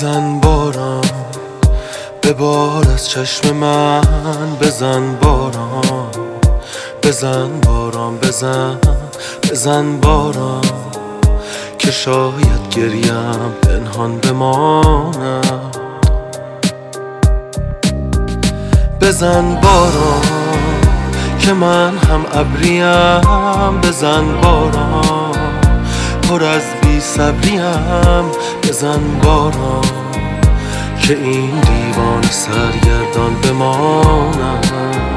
بزن باران به بار از چشم من، بزن باران، بزن باران، بزن باران که شاید گریم پنهان بماند. بزن باران که من هم ابریم، بزن باران پر از بی صبریم، بزن باران که این دیوان سرگردان بماند.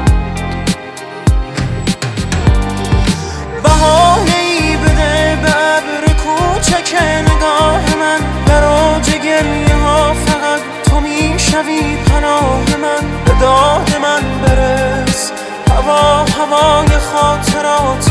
بهانه‌ای بده به ابر کوچک نگاه من، در اوج گریه ها فقط تو میشوی پناه من. به داد من برس، هوا هوای خاطرات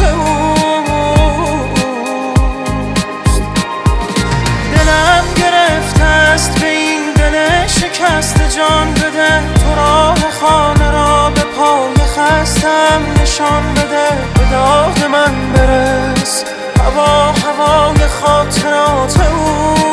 اوست. دلم گرفته است به این دل شکست، جان بده تو راه خانه را به پای خستم نشان بده. به داد من برس، هوا هوای خاطرات اوست.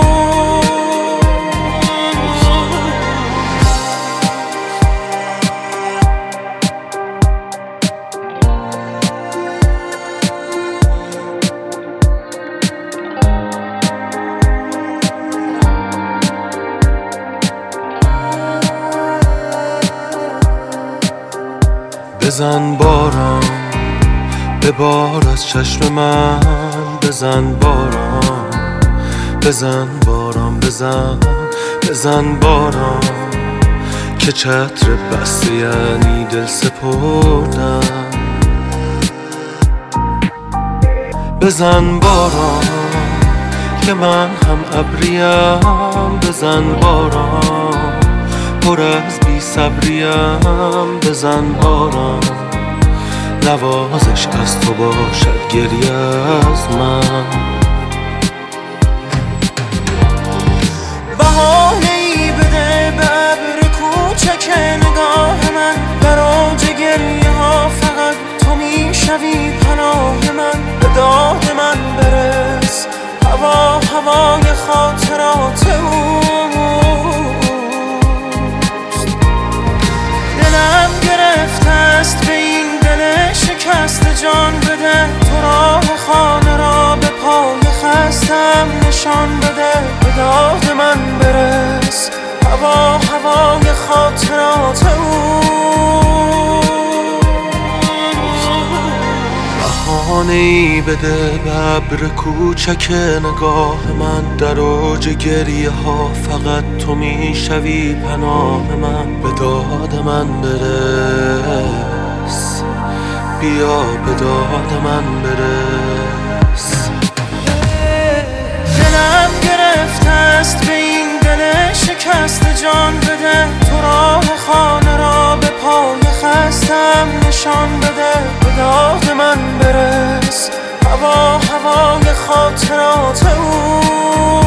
بزن باران به بار از چشم من، بزن باران، بزن باران، بزن باران که چتر بسته یعنی دل سپردن. بزن باران که من هم ابریم، بزن باران پر از بی صبریم، بزن باران نوازش از تو باشد گریه از من. بهانه‌ای بده به ابر کوچک نگاه من، در اوج گریه ها فقط تو میشوی پناه من. به داد من برس، هوا هوای خاطرات اوست. دلم گرفته است به این دل شکست، جان بده تو راه خانه را به پای خستم نشان بده. به داد من برس، هوا هوای خاطرات بهانه‌ای بده به ابر کوچک نگاه من، در اوج گریه ها فقط تو میشوی پناه من. به داد من برس، بیا به داد من برس. دلم گرفته است به این دل شکست، جان بده تو راه خانه را به پای خستم نشان بده. به داد من برس، هوا هوای خاطرات اوست.